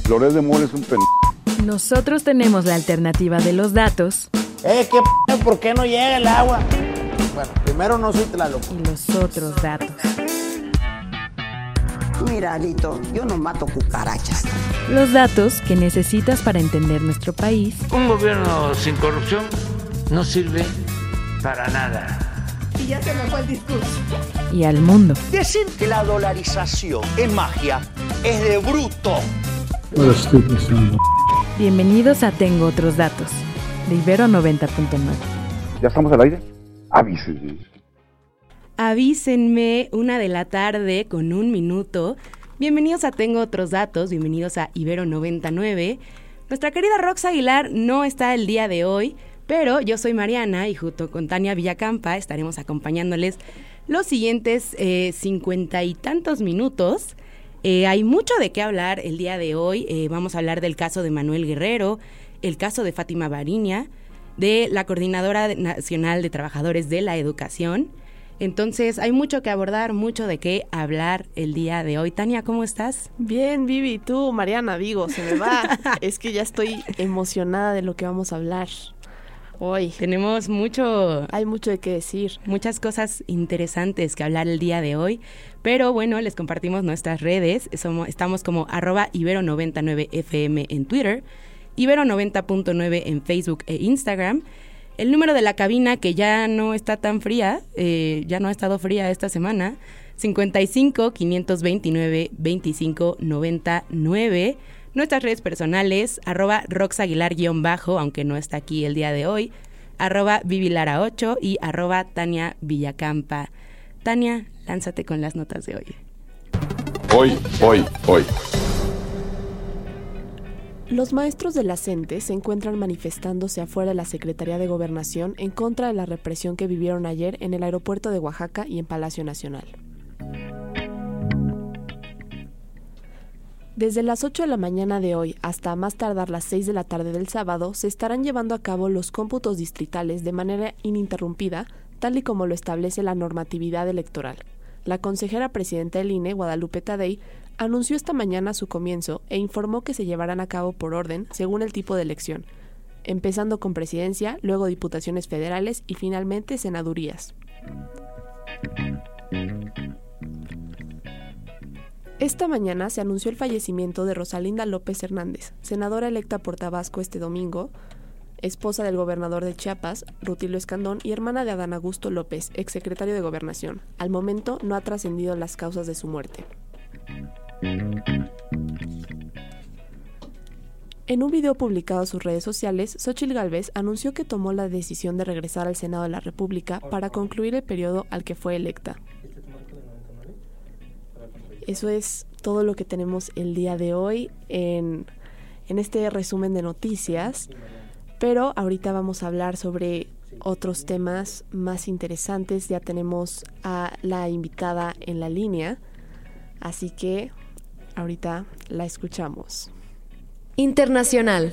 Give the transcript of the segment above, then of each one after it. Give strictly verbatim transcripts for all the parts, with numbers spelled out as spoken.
Loret de Mola es un pen... Nosotros tenemos la alternativa de los datos. Eh, ¿qué p***? ¿Por qué no llega el agua? Bueno, primero no soy Tlaloc. Y los otros datos. Mira, Alito, yo no mato cucarachas. Los datos que necesitas para entender nuestro país. Un gobierno sin corrupción no sirve para nada. Y ya se me fue el discurso. Y al mundo. Decir que la dolarización es magia es de bruto. What a stupid son. Bienvenidos a Tengo Otros Datos, de Ibero noventa punto nueve. ¿Ya estamos al aire? Avísenme. Avísenme, una de la tarde con un minuto. Bienvenidos a Tengo Otros Datos, bienvenidos a Ibero noventa punto nueve. Nuestra querida Rox Aguilar no está el día de hoy, pero yo soy Mariana y junto con Tania Villacampa estaremos acompañándoles los siguientes eh, cincuenta y tantos minutos. Eh, hay mucho de qué hablar el día de hoy. Eh, vamos a hablar del caso de Manuel Guerrero, el caso de Fátima Bariña, de la Coordinadora Nacional de Trabajadores de la Educación. Entonces, hay mucho que abordar, mucho de qué hablar el día de hoy. Tania, ¿cómo estás? Bien, Vivi, tú, Mariana, digo, se me va. Es que ya estoy emocionada de lo que vamos a hablar hoy. Tenemos mucho... Hay mucho de qué decir. Muchas cosas interesantes que hablar el día de hoy. Pero bueno, les compartimos nuestras redes. Somos, estamos como arroba Ibero noventa y nueve F M en Twitter, Ibero noventa punto nueve en Facebook e Instagram. El número de la cabina, que ya no está tan fría, eh, ya no ha estado fría esta semana, cincuenta y cinco, quinientos veintinueve, veinticinco, noventa y nueve. Nuestras redes personales, arroba roxaguilar guión bajo, aunque no está aquí el día de hoy, arroba vivilara ocho y arroba Tania Villacampa. Tania, lánzate con las notas de hoy. Hoy, hoy, hoy. Los maestros de la CENTE se encuentran manifestándose afuera de la Secretaría de Gobernación en contra de la represión que vivieron ayer en el aeropuerto de Oaxaca y en Palacio Nacional. Desde las ocho de la mañana de hoy hasta más tardar las seis de la tarde del sábado se estarán llevando a cabo los cómputos distritales de manera ininterrumpida, tal y como lo establece la normatividad electoral. La consejera presidenta del I N E, Guadalupe Tadei, anunció esta mañana su comienzo e informó que se llevarán a cabo por orden según el tipo de elección, empezando con presidencia, luego diputaciones federales y finalmente senadurías. Esta mañana se anunció el fallecimiento de Rosalinda López Hernández, senadora electa por Tabasco este domingo, esposa del gobernador de Chiapas, Rutilio Escandón, y hermana de Adán Augusto López, exsecretario de Gobernación. Al momento no ha trascendido las causas de su muerte. En un video publicado en sus redes sociales, Xóchitl Gálvez anunció que tomó la decisión de regresar al Senado de la República para concluir el periodo al que fue electa. Eso es todo lo que tenemos el día de hoy en, en este resumen de noticias, pero ahorita vamos a hablar sobre otros temas más interesantes. Ya tenemos a la invitada en la línea, así que ahorita la escuchamos. Internacional.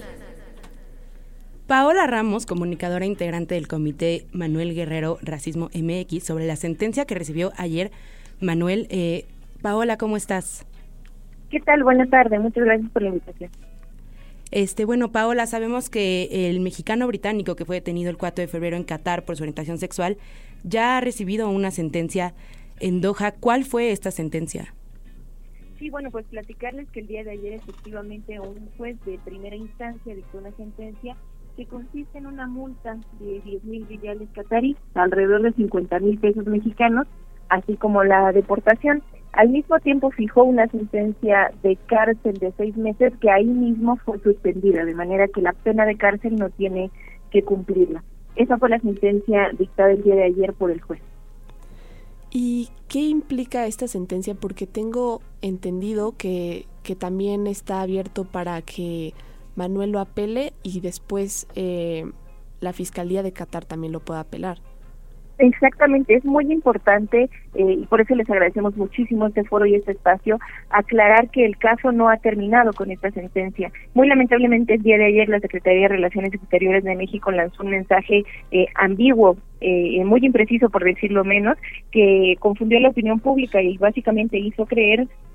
Paola Ramos, comunicadora integrante del Comité Manuel Guerrero Racismo M X, sobre la sentencia que recibió ayer Manuel. Eh, Paola, ¿cómo estás? ¿Qué tal? Buenas tardes, muchas gracias por la invitación. Este, bueno, Paola, sabemos que el mexicano británico que fue detenido el cuatro de febrero en Qatar por su orientación sexual ya ha recibido una sentencia en Doha. ¿Cuál fue esta sentencia? Sí, bueno, pues platicarles que el día de ayer efectivamente un juez de primera instancia dictó una sentencia que consiste en una multa de diez mil riyales catarí, alrededor de cincuenta mil pesos mexicanos, así como la deportación. Al mismo tiempo fijó una sentencia de cárcel de seis meses que ahí mismo fue suspendida, de manera que la pena de cárcel no tiene que cumplirla. Esa fue la sentencia dictada el día de ayer por el juez. ¿Y qué implica esta sentencia? Porque tengo entendido que, que también está abierto para que Manuel lo apele y después eh, la Fiscalía de Qatar también lo pueda apelar. Exactamente, es muy importante eh, y por eso les agradecemos muchísimo este foro y este espacio, aclarar que el caso no ha terminado con esta sentencia. Muy lamentablemente el día de ayer la Secretaría de Relaciones Exteriores de México lanzó un mensaje eh, ambiguo, eh, muy impreciso por decirlo menos, que confundió a la opinión pública y básicamente hizo creer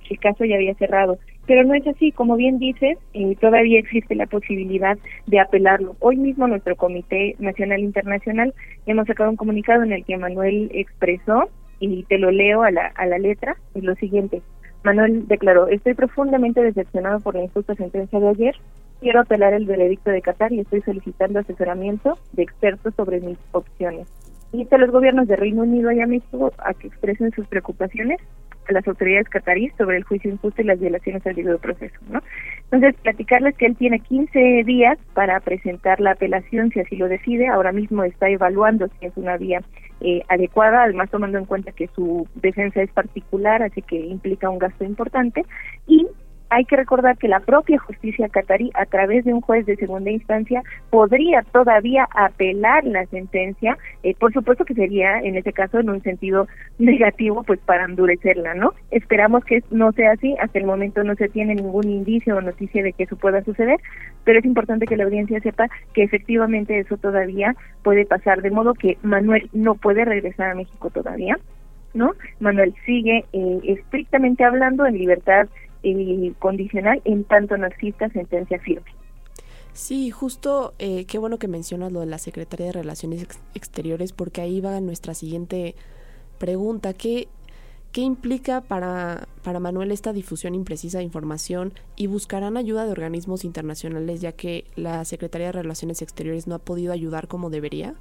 que el caso ya había cerrado. Pero no es así, como bien dices, eh, todavía existe la posibilidad de apelarlo. Hoy mismo nuestro Comité Nacional Internacional hemos sacado un comunicado en el que Manuel expresó, y te lo leo a la, a la letra, es lo siguiente. Manuel declaró: estoy profundamente decepcionado por la injusta sentencia de ayer. Quiero apelar el veredicto de Qatar y estoy solicitando asesoramiento de expertos sobre mis opciones. Invito a los gobiernos de Reino Unido y a México a que expresen sus preocupaciones a las autoridades cataríes sobre el juicio injusto y las violaciones al debido proceso, ¿no? Entonces, platicarles que él tiene quince días para presentar la apelación, si así lo decide. Ahora mismo está evaluando si es una vía eh, adecuada, además tomando en cuenta que su defensa es particular, así que implica un gasto importante. Y hay que recordar que la propia justicia catarí, a través de un juez de segunda instancia, podría todavía apelar la sentencia, eh, por supuesto que sería, en ese caso, en un sentido negativo, pues para endurecerla, ¿no? Esperamos que no sea así, hasta el momento no se tiene ningún indicio o noticia de que eso pueda suceder, pero es importante que la audiencia sepa que efectivamente eso todavía puede pasar, de modo que Manuel no puede regresar a México todavía, ¿no? Manuel sigue eh, estrictamente hablando en libertad Eh, condicional en tanto no exista sentencia firme. Sí, justo, eh, qué bueno que mencionas lo de la Secretaría de Relaciones Ex- Exteriores, porque ahí va nuestra siguiente pregunta. ¿Qué, qué implica para, para Manuel esta difusión imprecisa de información, y buscarán ayuda de organismos internacionales, ya que la Secretaría de Relaciones Exteriores no ha podido ayudar como debería?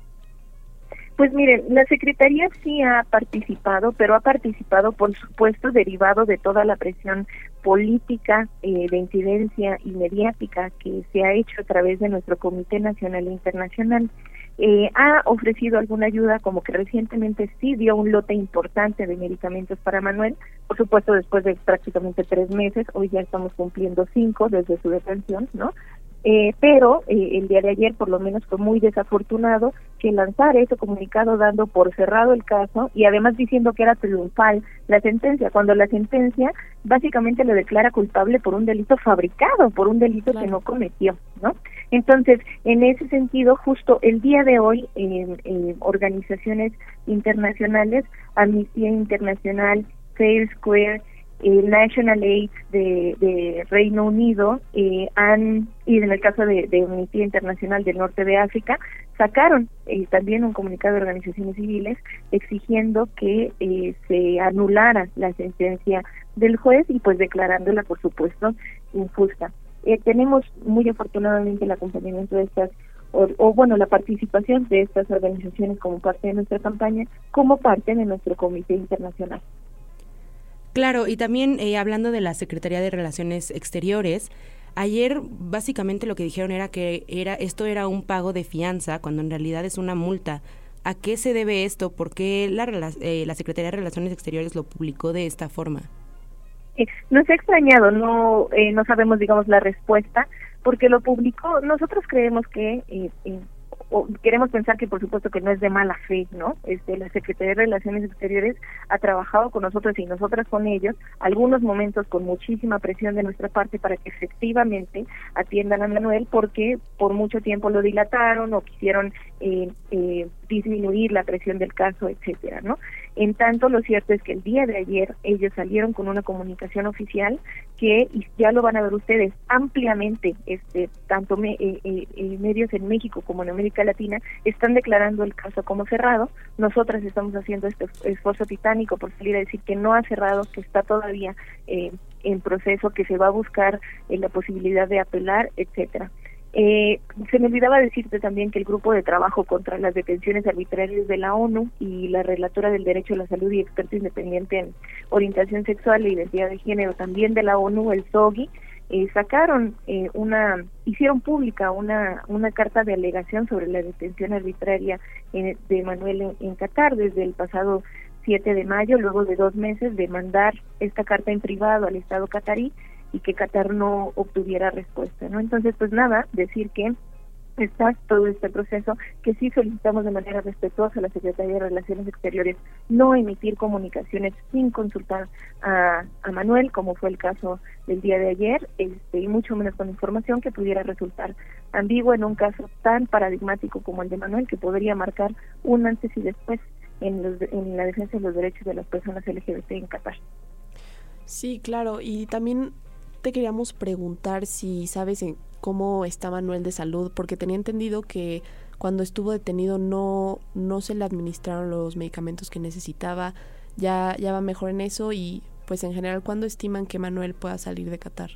Pues miren, la Secretaría sí ha participado, pero ha participado, por supuesto, derivado de toda la presión política, eh, de incidencia y mediática que se ha hecho a través de nuestro Comité Nacional e Internacional. Eh, ha ofrecido alguna ayuda, como que recientemente sí dio un lote importante de medicamentos para Manuel, por supuesto después de prácticamente tres meses, hoy ya estamos cumpliendo cinco desde su detención, ¿no? Eh, pero eh, el día de ayer por lo menos fue muy desafortunado que lanzara ese comunicado dando por cerrado el caso y además diciendo que era triunfal la sentencia, cuando la sentencia básicamente lo declara culpable por un delito fabricado, por un delito claro. que no cometió, ¿no? Entonces, en ese sentido, justo el día de hoy, eh, eh, organizaciones internacionales, Amnistía Internacional, Fair Square, el National Aid de, de Reino Unido, eh, han, y en el caso de, de Amnistía Internacional del Norte de África, sacaron eh, también un comunicado de organizaciones civiles exigiendo que eh, se anulara la sentencia del juez y pues declarándola, por supuesto, injusta. Eh, tenemos muy afortunadamente el acompañamiento de estas, o, o bueno, la participación de estas organizaciones como parte de nuestra campaña, como parte de nuestro comité internacional. Claro, y también eh, hablando de la Secretaría de Relaciones Exteriores, ayer básicamente lo que dijeron era que era esto era un pago de fianza, cuando en realidad es una multa. ¿A qué se debe esto? ¿Por qué la, eh, la Secretaría de Relaciones Exteriores lo publicó de esta forma? Eh, nos ha extrañado, no eh, no sabemos, digamos, la respuesta, porque lo publicó. Nosotros creemos que eh, eh, o queremos pensar que por supuesto que no es de mala fe, ¿no? Este, la Secretaría de Relaciones Exteriores ha trabajado con nosotros y nosotras con ellos, algunos momentos con muchísima presión de nuestra parte para que efectivamente atiendan a Manuel, porque por mucho tiempo lo dilataron o quisieron eh, eh, disminuir la presión del caso, etcétera, ¿no? En tanto, lo cierto es que el día de ayer ellos salieron con una comunicación oficial que, y ya lo van a ver ustedes, ampliamente, este, tanto me, eh, eh, medios en México como en América Latina están declarando el caso como cerrado. Nosotras estamos haciendo este esfuerzo titánico por salir a decir que no ha cerrado, que está todavía eh, en proceso, que se va a buscar eh, la posibilidad de apelar, etcétera. Eh, se me olvidaba decirte también que el grupo de trabajo contra las detenciones arbitrarias de la ONU y la relatora del derecho a la salud y experto independiente en orientación sexual e identidad de género también de la ONU, el S O G I, eh, sacaron eh, una, hicieron pública una una carta de alegación sobre la detención arbitraria en, de Manuel en, en Qatar desde el pasado siete de mayo, luego de dos meses de mandar esta carta en privado al Estado catarí y que Qatar no obtuviera respuesta, ¿no? Entonces, pues nada, decir que está todo este proceso, que sí solicitamos de manera respetuosa a la Secretaría de Relaciones Exteriores no emitir comunicaciones sin consultar a, a Manuel, como fue el caso del día de ayer, este, y mucho menos con información que pudiera resultar ambigua en un caso tan paradigmático como el de Manuel, que podría marcar un antes y después en, los, en la defensa de los derechos de las personas L G B T en Qatar. Sí, claro, y también te queríamos preguntar si sabes en cómo está Manuel de salud, porque tenía entendido que cuando estuvo detenido no, no se le administraron los medicamentos que necesitaba, ya, ya va mejor en eso y pues en general, ¿cuándo estiman que Manuel pueda salir de Qatar?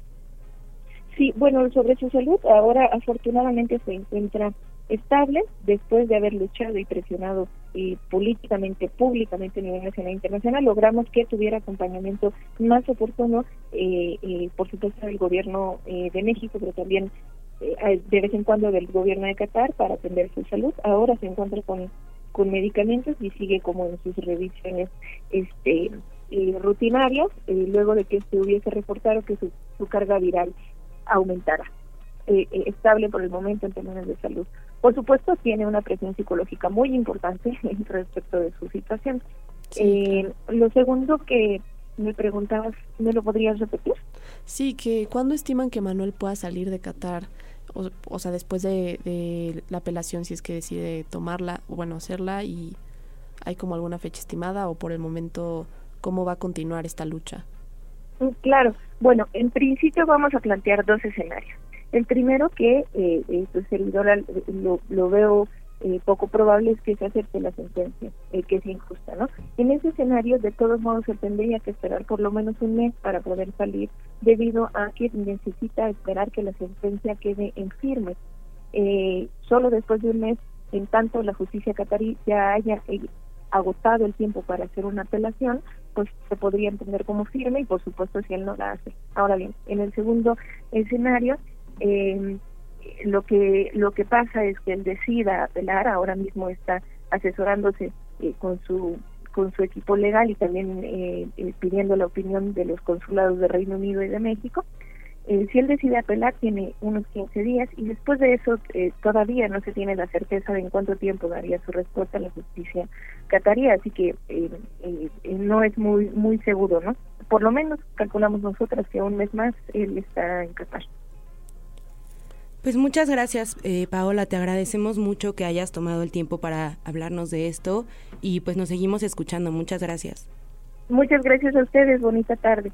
Sí, bueno, sobre su salud, ahora afortunadamente se encuentra estable después de haber luchado y presionado eh, políticamente, públicamente a nivel nacional e internacional. Logramos que tuviera acompañamiento más oportuno, eh, eh, por supuesto, del gobierno eh, de México, pero también eh, de vez en cuando del gobierno de Qatar para atender su salud. Ahora se encuentra con, con medicamentos y sigue como en sus revisiones este eh, rutinarias, eh, luego de que se hubiese reportado que su, su carga viral aumentara. Eh, eh, estable por el momento en términos de salud. Por supuesto, tiene una presión psicológica muy importante respecto de su situación. Sí, eh, claro. Lo segundo que me preguntabas, ¿me lo podrías repetir? Sí, que ¿cuándo estiman que Manuel pueda salir de Qatar? O, o sea, después de, de la apelación, si es que decide tomarla, o bueno, hacerla, y ¿hay como alguna fecha estimada o por el momento cómo va a continuar esta lucha? Claro, bueno, en principio vamos a plantear dos escenarios. El primero, que eh, eh, su servidora lo, lo veo eh, poco probable, es que se acepte la sentencia, eh, que es injusta, ¿no? En ese escenario, de todos modos, se tendría que esperar por lo menos un mes para poder salir, debido a que necesita esperar que la sentencia quede en firme. Eh, solo después de un mes, en tanto la justicia catarí ya haya eh, agotado el tiempo para hacer una apelación, pues se podría entender como firme y, por supuesto, si él no la hace. Ahora bien, en el segundo escenario, Eh, lo que lo que pasa es que él decida apelar. Ahora mismo está asesorándose eh, con su con su equipo legal y también eh, eh, pidiendo la opinión de los consulados de Reino Unido y de México. Eh, si él decide apelar, tiene unos quince días y después de eso eh, todavía no se tiene la certeza de en cuánto tiempo daría su respuesta a la justicia catarí, así que eh, eh, no es muy muy seguro, ¿no? Por lo menos calculamos nosotras que un mes más él está en Qatar. Pues muchas gracias, eh, Paola, te agradecemos mucho que hayas tomado el tiempo para hablarnos de esto y pues nos seguimos escuchando. Muchas gracias. Muchas gracias a ustedes, bonita tarde.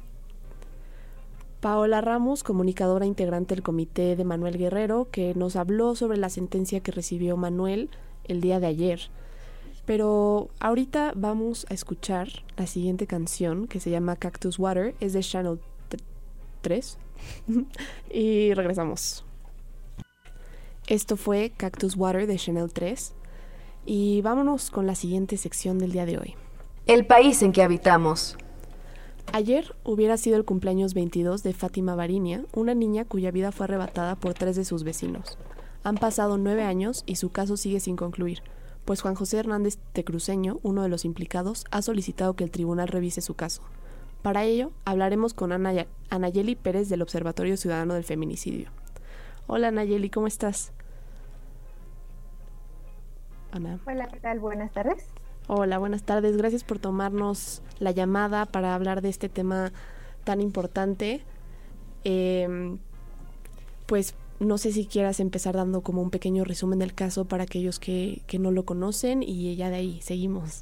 Paola Ramos, comunicadora integrante del comité de Manuel Guerrero, que nos habló sobre la sentencia que recibió Manuel el día de ayer. Pero ahorita vamos a escuchar la siguiente canción, que se llama Cactus Water, es de Channel tres y regresamos. Esto fue Cactus Water de Channel tres y vámonos con la siguiente sección del día de hoy. El país en que habitamos. Ayer hubiera sido el cumpleaños veintidós de Fátima Barinia, una niña cuya vida fue arrebatada por tres de sus vecinos. Han pasado nueve años y su caso sigue sin concluir, pues Juan José Hernández Tecruceño, uno de los implicados, ha solicitado que el tribunal revise su caso. Para ello, hablaremos con Ana, Anayeli Pérez del Observatorio Ciudadano del Feminicidio. Hola Anayeli, ¿cómo estás? Ana. Hola, ¿qué tal? Buenas tardes. Hola, buenas tardes. Gracias por tomarnos la llamada para hablar de este tema tan importante. Eh, pues no sé si quieras empezar dando como un pequeño resumen del caso para aquellos que, que no lo conocen y ya de ahí seguimos.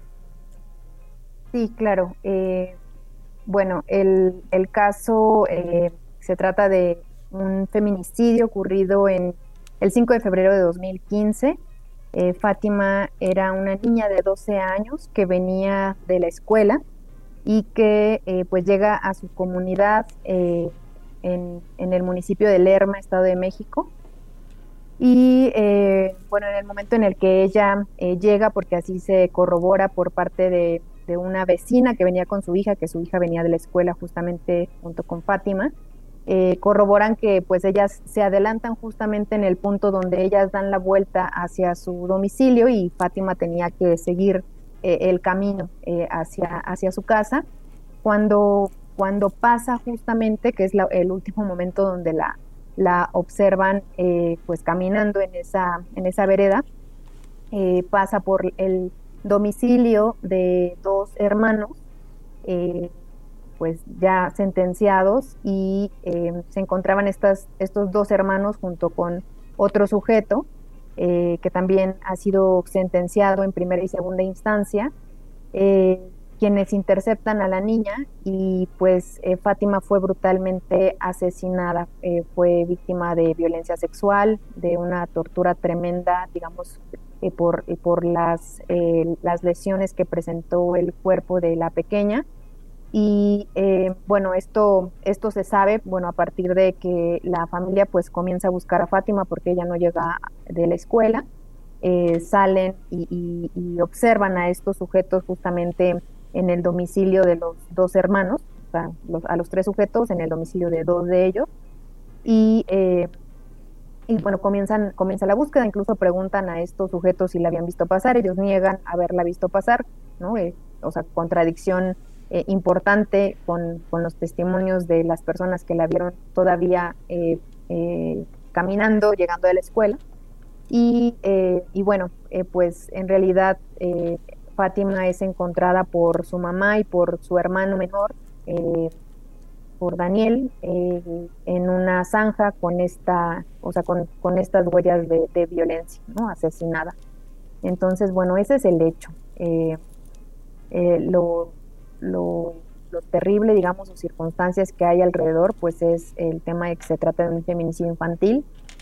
Sí, claro. Eh, bueno, el, el caso eh, se trata de un feminicidio ocurrido en el cinco de febrero de dos mil quince. Eh, Fátima era una niña de doce años que venía de la escuela y que eh, pues llega a su comunidad eh, en, en el municipio de Lerma, Estado de México. Y eh, bueno, en el momento en el que ella eh, llega, porque así se corrobora por parte de, de una vecina que venía con su hija, que su hija venía de la escuela justamente junto con Fátima, Eh, corroboran que pues ellas se adelantan justamente en el punto donde ellas dan la vuelta hacia su domicilio y Fátima tenía que seguir eh, el camino eh, hacia, hacia su casa. Cuando, cuando pasa justamente, que es la, el último momento donde la, la observan eh, pues caminando en esa, en esa vereda, eh, pasa por el domicilio de dos hermanos, eh, pues ya sentenciados y eh, se encontraban estas, estos dos hermanos junto con otro sujeto eh, que también ha sido sentenciado en primera y segunda instancia. Eh, quienes interceptan a la niña y pues eh, Fátima fue brutalmente asesinada, eh, fue víctima de violencia sexual, de una tortura tremenda, digamos, eh, por, eh, por las, eh, las lesiones que presentó el cuerpo de la pequeña. Y eh, bueno, esto, esto se sabe, bueno, a partir de que la familia pues comienza a buscar a Fátima porque ella no llega de la escuela, eh, salen y, y, y observan a estos sujetos justamente en el domicilio de los dos hermanos, o sea, los, a los tres sujetos en el domicilio de dos de ellos, y, eh, y bueno, comienzan, comienza la búsqueda, incluso preguntan a estos sujetos si la habían visto pasar, ellos niegan haberla visto pasar, ¿no? Eh, o sea, contradicción eh, importante con, con los testimonios de las personas que la vieron todavía eh, eh, caminando, llegando de la escuela, y, eh, y bueno, eh, pues en realidad eh, Fátima es encontrada por su mamá y por su hermano menor, eh, por Daniel, eh, en una zanja con esta, o sea, con, con estas huellas de, de violencia, ¿no? Asesinada. Entonces, bueno, ese es el hecho. Eh, eh, lo, lo, lo terrible, digamos, o circunstancias que hay alrededor, pues es el tema de que se trata de un feminicidio infantil,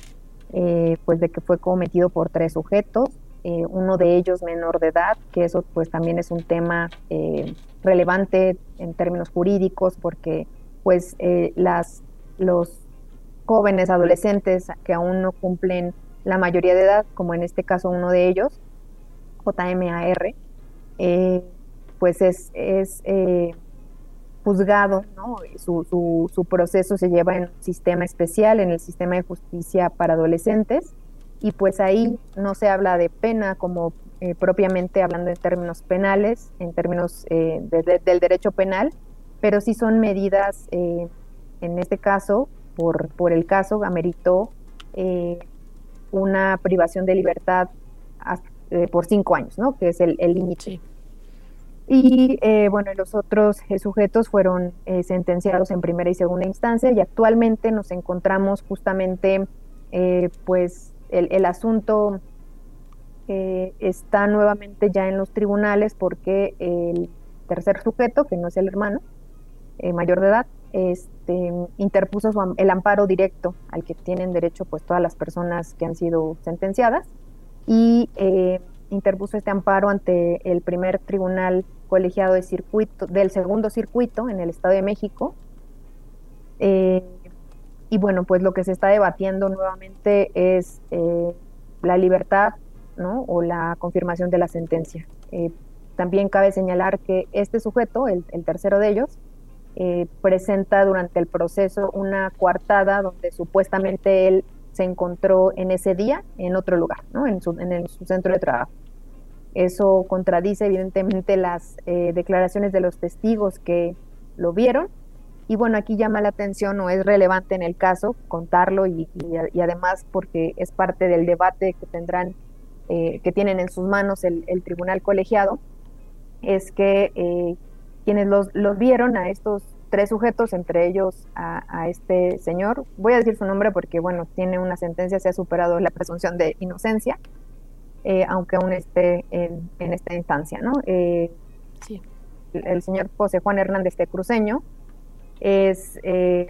eh, pues de que fue cometido por tres sujetos. Eh, uno de ellos menor de edad, que eso pues también es un tema eh, relevante en términos jurídicos, porque pues eh, las, los jóvenes adolescentes que aún no cumplen la mayoría de edad, como en este caso uno de ellos, J M A R, eh, pues es, es eh, juzgado, ¿no? Su, su, su proceso se lleva en un sistema especial, en el sistema de justicia para adolescentes, y pues ahí no se habla de pena como eh, propiamente hablando en términos penales, en términos eh, de, de, del derecho penal, pero sí son medidas, eh, en este caso, por, por el caso, ameritó eh, una privación de libertad hasta, eh, por cinco años, ¿no? Que es el límite. Sí. Y eh, bueno, los otros eh, sujetos fueron eh, sentenciados en primera y segunda instancia, y actualmente nos encontramos justamente, eh, pues, El, el asunto eh, está nuevamente ya en los tribunales porque el tercer sujeto, que no es el hermano, eh, mayor de edad, este, interpuso su, el amparo directo al que tienen derecho pues todas las personas que han sido sentenciadas, y eh, interpuso este amparo ante el primer tribunal colegiado de circuito, del segundo circuito en el Estado de México. Eh, Y bueno, pues lo que se está debatiendo nuevamente es eh, la libertad, ¿no? O la confirmación de la sentencia. Eh, también cabe señalar que este sujeto, el, el tercero de ellos, eh, presenta durante el proceso una coartada donde supuestamente él se encontró en ese día en otro lugar, ¿no? En su, en el, su centro de trabajo. Eso contradice evidentemente las eh, declaraciones de los testigos que lo vieron. Y bueno, aquí llama la atención, o es relevante en el caso contarlo, y, y, y además porque es parte del debate que tendrán, eh, que tienen en sus manos el, el tribunal colegiado, es que eh, quienes los, los vieron a estos tres sujetos, entre ellos a, a este señor, voy a decir su nombre porque bueno, tiene una sentencia, se ha superado la presunción de inocencia, eh, aunque aún esté en, en esta instancia, ¿no? Eh, sí. el, el señor José Juan Hernández de Cruceño, es eh,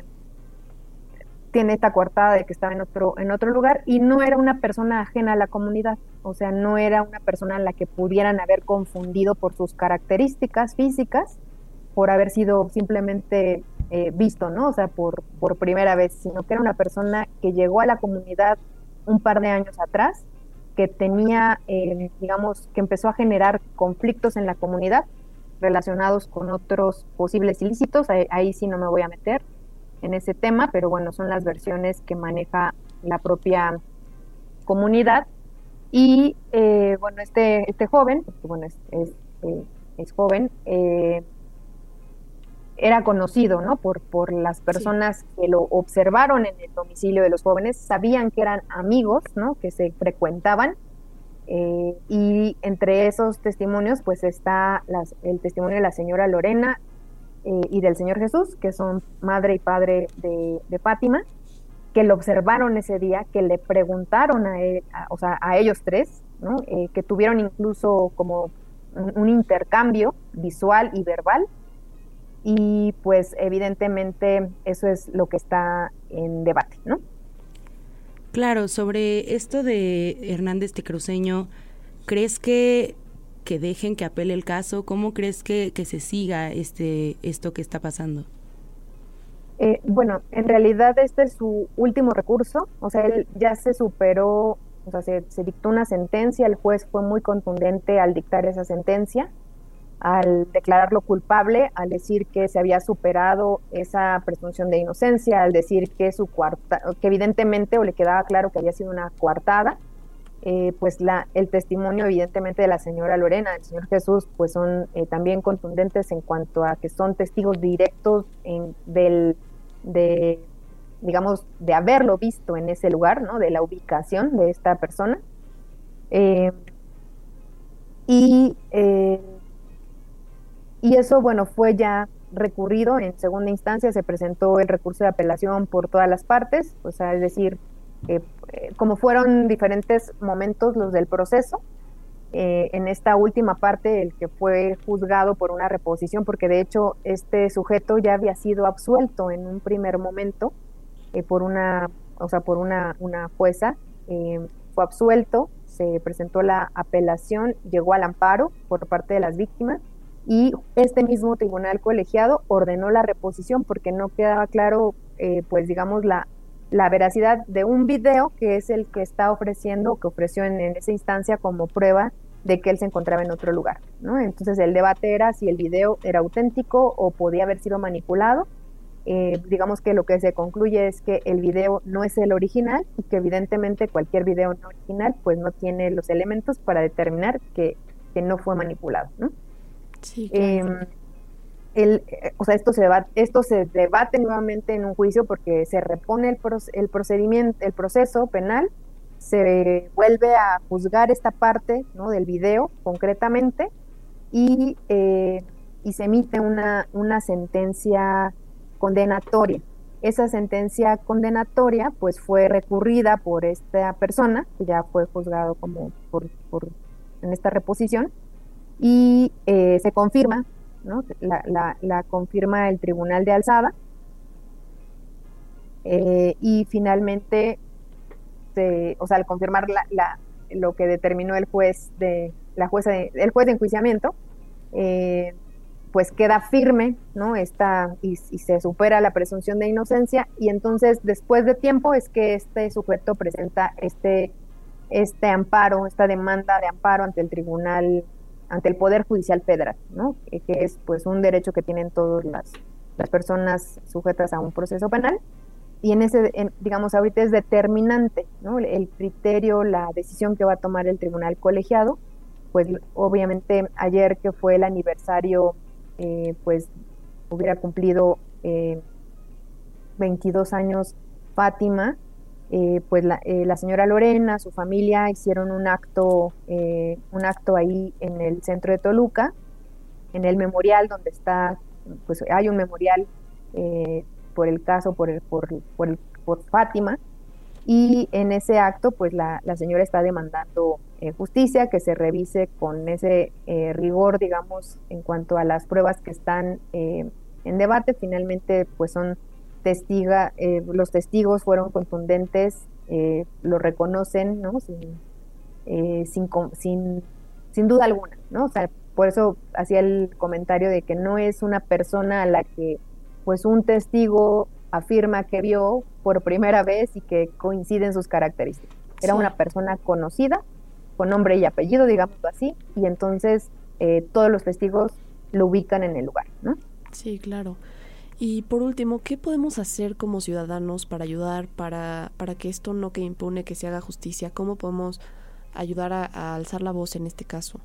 tiene esta coartada de que estaba en otro en otro lugar, y no era una persona ajena a la comunidad, o sea, no era una persona a la que pudieran haber confundido por sus características físicas, por haber sido simplemente eh, visto, ¿no? O sea, por, por primera vez, sino que era una persona que llegó a la comunidad un par de años atrás, que tenía, eh, digamos, que empezó a generar conflictos en la comunidad, relacionados con otros posibles ilícitos. Ahí, ahí sí no me voy a meter en ese tema, pero bueno, son las versiones que maneja la propia comunidad. Y eh, bueno, este, este joven, porque bueno, es, es, eh, es joven, eh, era conocido, ¿no? Por, por las personas sí. que lo observaron en el domicilio de los jóvenes, sabían que eran amigos, ¿no? Que se frecuentaban. Eh, y entre esos testimonios pues está las, el testimonio de la señora Lorena eh, y del señor Jesús, que son madre y padre de, de Fátima, que lo observaron ese día, que le preguntaron a, él, a, o sea, a ellos tres, ¿no? Eh, que tuvieron incluso como un, un intercambio visual y verbal, y pues evidentemente eso es lo que está en debate, ¿no? Claro, sobre esto de Hernández Tecruceño, ¿crees que, que dejen que apele el caso? ¿Cómo crees que, que se siga este esto que está pasando? Eh, bueno, en realidad este es su último recurso, o sea, él ya se superó, o sea, se, se dictó una sentencia, el juez fue muy contundente al dictar esa sentencia, al declararlo culpable, al decir que se había superado esa presunción de inocencia, al decir que su cuarta, que evidentemente o le quedaba claro que había sido una coartada, eh, pues la, el testimonio evidentemente de la señora Lorena, del señor Jesús, pues son eh, también contundentes en cuanto a que son testigos directos en, del, de, digamos, de haberlo visto en ese lugar, ¿no? De la ubicación de esta persona. Eh, y eh, Y eso, bueno, fue ya recurrido en segunda instancia, se presentó el recurso de apelación por todas las partes, o sea, es decir, eh, eh, como fueron diferentes momentos los del proceso, eh, en esta última parte el que fue juzgado por una reposición, porque de hecho este sujeto ya había sido absuelto en un primer momento eh, por una, o sea, por una, una jueza, eh, fue absuelto, se presentó la apelación, llegó al amparo por parte de las víctimas, y este mismo tribunal colegiado ordenó la reposición porque no quedaba claro, eh, pues digamos, la, la veracidad de un video que es el que está ofreciendo, o que ofreció en, en esa instancia como prueba de que él se encontraba en otro lugar, ¿no? Entonces el debate era si el video era auténtico o podía haber sido manipulado. Eh, digamos que lo que se concluye es que el video no es el original y que evidentemente cualquier video no original pues no tiene los elementos para determinar que, que no fue manipulado, ¿no? Sí, claro. Eh, el, o sea, esto se debate, esto se debate nuevamente en un juicio porque se repone el, pro, el procedimiento, el proceso penal, se vuelve a juzgar esta parte, ¿no? Del video concretamente y, eh, y se emite una, una sentencia condenatoria. Esa sentencia condenatoria pues fue recurrida por esta persona que ya fue juzgado como por, por en esta reposición. Y eh, se confirma, ¿no? La, la, la confirma el Tribunal de Alzada eh, y finalmente, se, o sea, al confirmar la, la, lo que determinó el juez de la jueza de, el juez de enjuiciamiento, eh, pues queda firme, ¿no? Esta, y, y se supera la presunción de inocencia y entonces después de tiempo es que este sujeto presenta este, este amparo, esta demanda de amparo ante el Tribunal ante el Poder Judicial Federal, ¿no? Que, que es pues un derecho que tienen todas las, las personas sujetas a un proceso penal, y en ese, en, digamos, ahorita es determinante, ¿no? El criterio, la decisión que va a tomar el tribunal colegiado, pues obviamente ayer que fue el aniversario, eh, pues hubiera cumplido eh, veintidós años Fátima, Eh, pues la, eh, la señora Lorena, su familia hicieron un acto, eh, un acto ahí en el centro de Toluca, en el memorial donde está, pues hay un memorial eh, por el caso, por, el, por, por, el, por Fátima, y en ese acto pues la, la señora está demandando eh, justicia, que se revise con ese eh, rigor, digamos, en cuanto a las pruebas que están eh, en debate. Finalmente pues son Testiga, eh, los testigos fueron contundentes, eh, lo reconocen, ¿no? Sin, eh, sin, sin, sin duda alguna, ¿no? O sea, por eso hacía el comentario de que no es una persona a la que pues un testigo afirma que vio por primera vez y que coinciden sus características. Era sí. Una persona conocida, con nombre y apellido, digámoslo así, y entonces eh, todos los testigos lo ubican en el lugar, ¿no? Sí, claro. Y por último, ¿qué podemos hacer como ciudadanos para ayudar, para, para que esto no quede impune, que se haga justicia? ¿Cómo podemos ayudar a, a alzar la voz en este caso?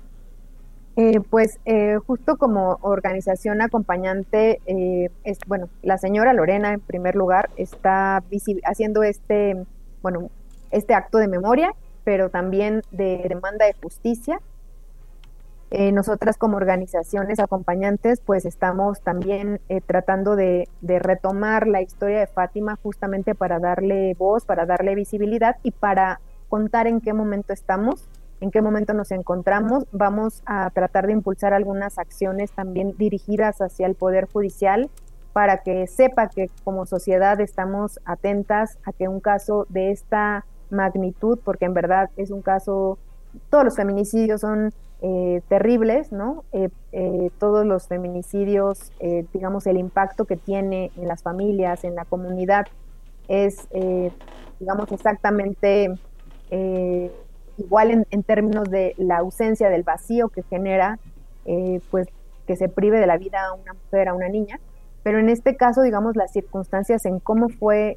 Eh, pues eh, justo como organización acompañante, eh, es, bueno, la señora Lorena en primer lugar está haciendo este, bueno, este acto de memoria, pero también de demanda de justicia. Eh, nosotras como organizaciones acompañantes pues estamos también eh, tratando de, de retomar la historia de Fátima justamente para darle voz, para darle visibilidad y para contar en qué momento estamos en qué momento nos encontramos. Vamos a tratar de impulsar algunas acciones también dirigidas hacia el Poder Judicial para que sepa que como sociedad estamos atentas a que un caso de esta magnitud, porque en verdad es un caso, todos los feminicidios son eh, terribles, ¿no? Eh, eh, todos los feminicidios, eh, digamos, el impacto que tiene en las familias, en la comunidad, es, eh, digamos, exactamente eh, igual en, en términos de la ausencia del vacío que genera, eh, pues, que se prive de la vida a una mujer, a una niña. Pero en este caso, digamos, las circunstancias en cómo fue,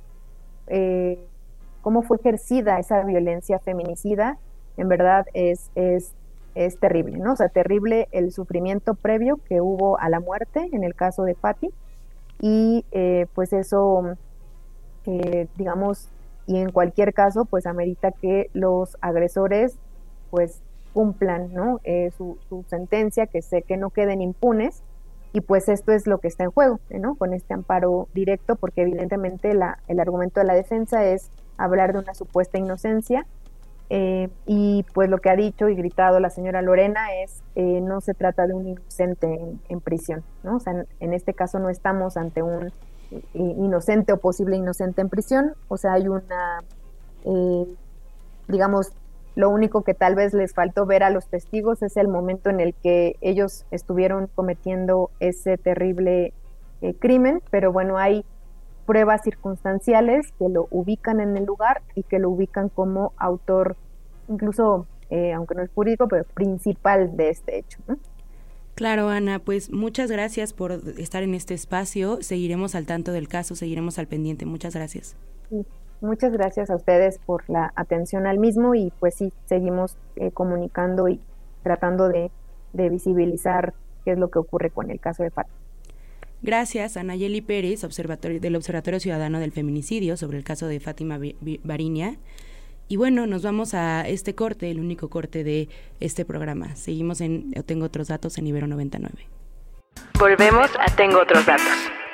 eh, cómo fue ejercida esa violencia feminicida, en verdad es, es, es terrible, ¿no? O sea, terrible el sufrimiento previo que hubo a la muerte en el caso de Fati, y eh, pues eso, eh, digamos, y en cualquier caso, pues amerita que los agresores, pues, cumplan, ¿no? Eh, su, su sentencia, que sé que no queden impunes. Y pues esto es lo que está en juego, ¿no? Con este amparo directo, porque evidentemente la, el argumento de la defensa es hablar de una supuesta inocencia, eh, y pues lo que ha dicho y gritado la señora Lorena es eh, no se trata de un inocente en, en prisión, ¿no? O sea, en, en este caso no estamos ante un inocente o posible inocente en prisión, o sea, hay una, eh, digamos, lo único que tal vez les faltó ver a los testigos es el momento en el que ellos estuvieron cometiendo ese terrible eh, crimen, pero bueno, hay pruebas circunstanciales que lo ubican en el lugar y que lo ubican como autor, incluso, eh, aunque no es jurídico, pero principal de este hecho, ¿no? Claro, Ana, pues muchas gracias por estar en este espacio. Seguiremos al tanto del caso, seguiremos al pendiente. Muchas gracias. Sí. Muchas gracias a ustedes por la atención al mismo y pues sí, seguimos eh, comunicando y tratando de, de visibilizar qué es lo que ocurre con el caso de Fati. Gracias, Anayeli Pérez, observatorio, del Observatorio Ciudadano del Feminicidio, sobre el caso de Fátima Bariña. Y bueno, nos vamos a este corte, el único corte de este programa. Seguimos en Tengo Otros Datos en Ibero noventa y nueve. Volvemos a Tengo Otros Datos.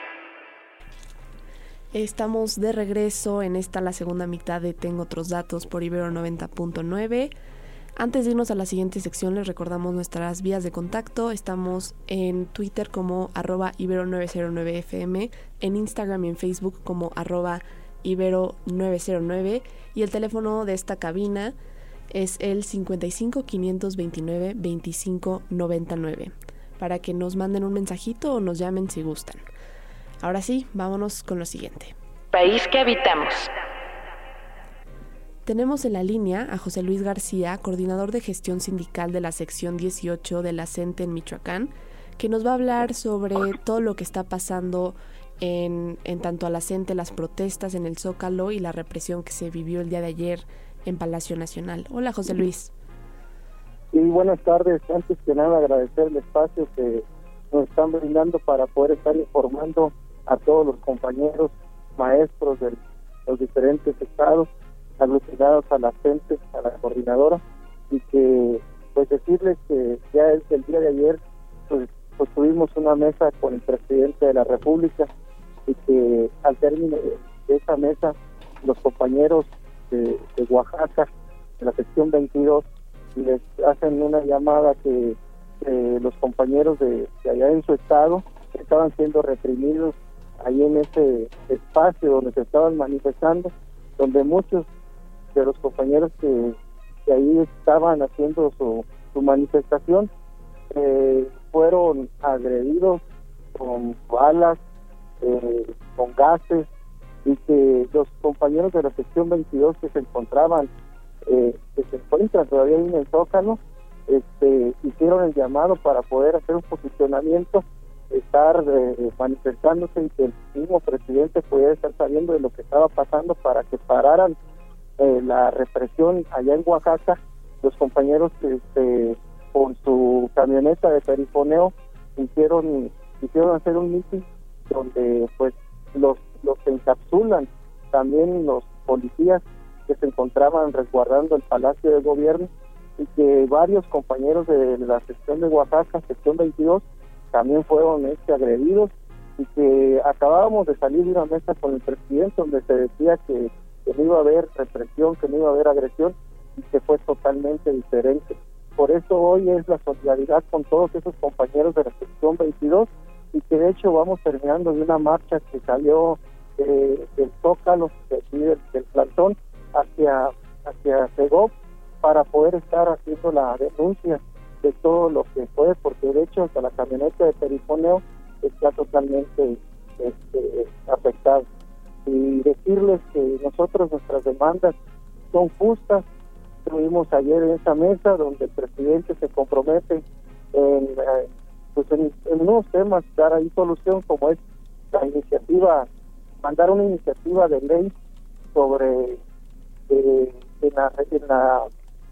Estamos de regreso en esta la segunda mitad de Tengo Otros Datos por Ibero noventa punto nueve. Antes de irnos a la siguiente sección, les recordamos nuestras vías de contacto. Estamos en Twitter como arroba Ibero nueve cero nueve F M, en Instagram y en Facebook como arroba Ibero nueve cero nueve, y el teléfono de esta cabina es el cincuenta y cinco, quinientos veintinueve, veinticinco noventa y nueve, para que nos manden un mensajito o nos llamen si gustan. Ahora sí, vámonos con lo siguiente. País que habitamos. Tenemos en la línea a José Luis García, coordinador de gestión sindical de la sección dieciocho de la CENTE en Michoacán, que nos va a hablar sobre todo lo que está pasando en, en tanto a la CENTE, las protestas en el Zócalo y la represión que se vivió el día de ayer en Palacio Nacional. Hola, José Luis. Sí, buenas tardes. Antes que nada, agradecer el espacio que nos están brindando para poder estar informando a todos los compañeros maestros de los diferentes estados aglutinados a la CENTE, a la coordinadora, y que pues decirles que ya desde el día de ayer pues, pues tuvimos una mesa con el presidente de la República, y que al término de esa mesa los compañeros de, de Oaxaca, de la sección veintidós, les hacen una llamada que eh, los compañeros de, de allá en su estado estaban siendo reprimidos ahí en ese espacio donde se estaban manifestando, donde muchos de los compañeros que, que ahí estaban haciendo su, su manifestación eh, fueron agredidos con balas, eh, con gases, y que los compañeros de la sección veintidós que se encontraban, eh, que se encuentran todavía en el Zócalo, este, hicieron el llamado para poder hacer un posicionamiento, estar eh, manifestándose, y que el mismo presidente pudiera estar sabiendo de lo que estaba pasando para que pararan eh, la represión allá en Oaxaca. Los compañeros este, con su camioneta de perifoneo hicieron, hicieron hacer un mitin donde pues los, los encapsulan también los policías que se encontraban resguardando el Palacio de Gobierno, y que varios compañeros de la sección de Oaxaca, sección veintidós, también fueron este, agredidos, y que acabábamos de salir de una mesa con el presidente donde se decía que, que no iba a haber represión, que no iba a haber agresión, y que fue totalmente diferente. Por eso hoy es la solidaridad con todos esos compañeros de la sección veintidós, y que de hecho vamos terminando de una marcha que salió eh, del Zócalo, de aquí del, del plantón, hacia, hacia Segov, para poder estar haciendo la denuncia de todo lo que fue, porque de hecho hasta la camioneta de Perifoneo está totalmente este, afectada. Y decirles que nosotros, nuestras demandas son justas. Estuvimos ayer en esa mesa donde el presidente se compromete en, pues en, en unos temas, dar ahí solución, como es la iniciativa, mandar una iniciativa de ley sobre eh, en, la, en, la,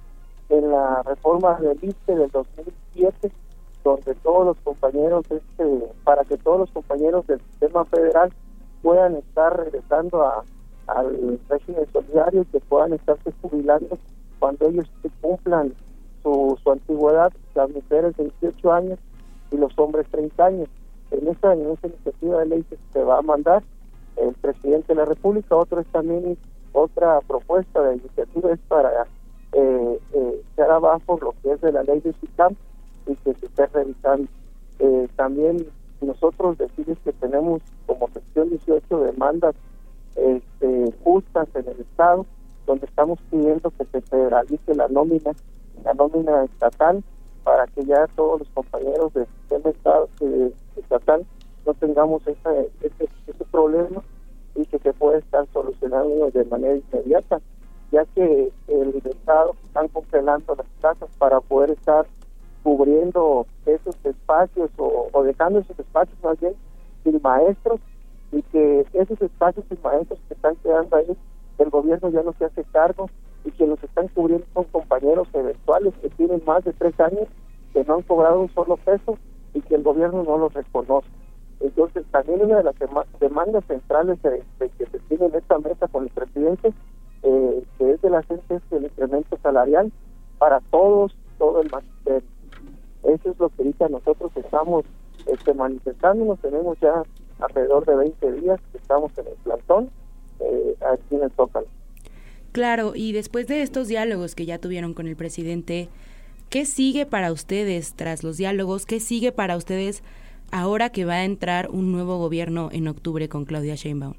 en la reforma del I S S S T E del dos mil siete, donde todos los compañeros, este, para que todos los compañeros del sistema federal puedan estar regresando a, al régimen solidario, que puedan estarse jubilando cuando ellos cumplan su, su antigüedad, las mujeres de veintiocho años y los hombres treinta años. En esa, en esa iniciativa de ley que se va a mandar el presidente de la República. Otro es también, otra propuesta de iniciativa es para eh, eh, echar abajo lo que es de la ley de SICAM y que se esté revisando. Eh, también nosotros decimos que tenemos como sección dieciocho demandas este, justas en el Estado, donde estamos pidiendo que se federalice la nómina, la nómina estatal, para que ya todos los compañeros del sistema estado, eh, estatal no tengamos ese, ese, ese problema y que se pueda estar solucionando de manera inmediata, ya que el Estado están congelando las tasas para poder estar cubriendo esos espacios o, o dejando esos espacios más bien sin maestros, y que esos espacios sin maestros que están quedando ahí, el gobierno ya no se hace cargo, y que los están cubriendo son compañeros eventuales que tienen más de tres años, que no han cobrado un solo peso y que el gobierno no los reconoce. Entonces también una de las demandas centrales de, de que se tiene en esta mesa con el presidente, eh, que es de la gente, es el incremento salarial para todos, todo el magisterio. Eso es lo que ahorita nosotros estamos este, manifestándonos. Tenemos ya alrededor de veinte días que estamos en el plantón, eh, aquí en el Zócalo. Claro, y después de estos diálogos que ya tuvieron con el presidente, ¿qué sigue para ustedes tras los diálogos? ¿Qué sigue para ustedes ahora que va a entrar un nuevo gobierno en octubre con Claudia Sheinbaum?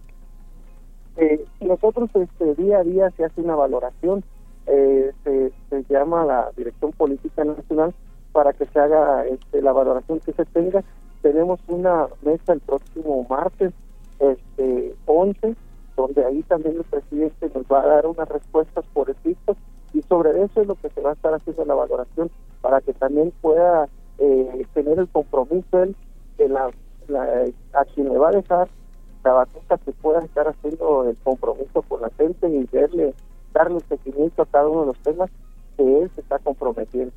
Eh, nosotros este, día a día se hace una valoración, eh, se, se llama la Dirección Política Nacional para que se haga este, la valoración que se tenga. Tenemos una mesa el próximo martes este, once, donde ahí también el presidente nos va a dar unas respuestas por escrito, y sobre eso es lo que se va a estar haciendo la valoración, para que también pueda eh, tener el compromiso él de la, la, a quien le va a dejar la batuta, que pueda estar haciendo el compromiso con la gente y verle, darle seguimiento a cada uno de los temas que él se está comprometiendo.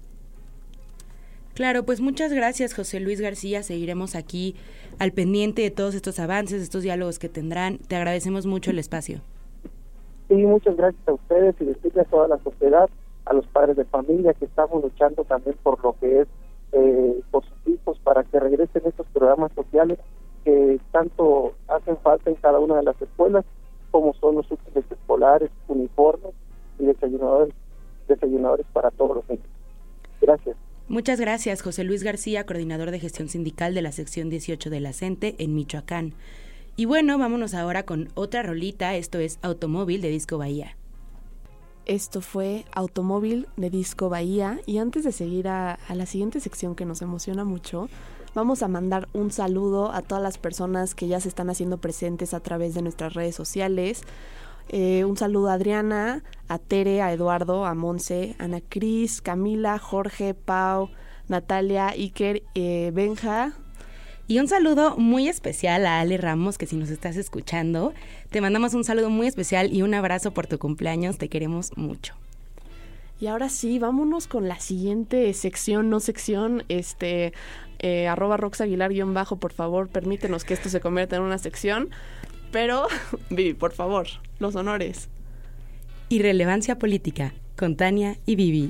Claro, pues muchas gracias, José Luis García. Seguiremos aquí al pendiente de todos estos avances, estos diálogos que tendrán. Te agradecemos mucho el espacio. Sí, muchas gracias a ustedes y decirle a toda la sociedad, a los padres de familia, que estamos luchando también por lo que es, eh, por sus hijos, para que regresen estos programas sociales que tanto hacen falta en cada una de las escuelas, como son los útiles escolares, uniformes y desayunadores, desayunadores para todos los niños. Gracias. Muchas gracias, José Luis García, coordinador de gestión sindical de la sección dieciocho de la CENTE en Michoacán. Y bueno, vámonos ahora con otra rolita. Esto es Automóvil de Disco Bahía. Esto fue Automóvil de Disco Bahía, y antes de seguir a, a la siguiente sección que nos emociona mucho, vamos a mandar un saludo a todas las personas que ya se están haciendo presentes a través de nuestras redes sociales. Eh, un saludo a Adriana, a Tere, a Eduardo, a Monse, Ana Cris, Camila, Jorge, Pau, Natalia, Iker, eh, Benja. Y un saludo muy especial a Ale Ramos, que si nos estás escuchando, te mandamos un saludo muy especial y un abrazo por tu cumpleaños, te queremos mucho. Y ahora sí, vámonos con la siguiente sección, no sección, este, eh, arroba Rox Aguilar guión bajo, por favor, permítenos que esto se convierta en una sección. Pero, Vivi, por favor, los honores. Irrelevancia política, con Tania y Vivi.